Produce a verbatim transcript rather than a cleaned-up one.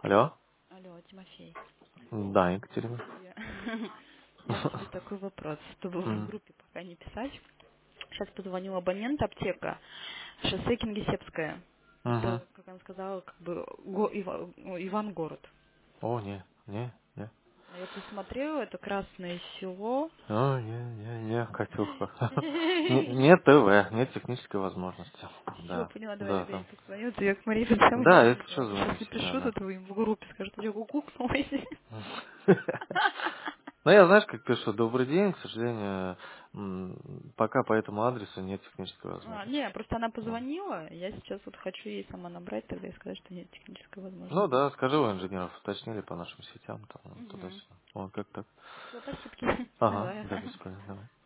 Алло? Алло, Тимофей. Да, Екатерина. Я, я к тебе такой вопрос, чтобы в М. группе пока не писать. Сейчас позвонил абонент аптека, шоссе Кингисеппская. Мгм. Это, как она сказала, как бы го- Ива- ну, Ивангород. О, не, не, не. А я посмотрела, это Красное Село. О, не, не, не, Катюха. Не- Нет ТВ, нет технической возможности. Все, Да, поняла, давай да, тогда я там. позвоню, ты я к Марии совсем не Да, если слышала. что, Сейчас звоните, да, напишу да. тут им в группе, скажут, я гугукнулась. Ну, я, знаешь, как пишу, добрый день, к сожалению, м, пока по этому адресу нет технической А, возможности. не, просто она Да. позвонила, я сейчас вот хочу ей сама набрать тогда и сказать, что нет технической Ну возможности. да, скажи у инженеров, уточнили по нашим сетям, там, Угу. туда-сюда. Вот, как так. Все, спасибо. Ага, Давай. да, без проблем, давай.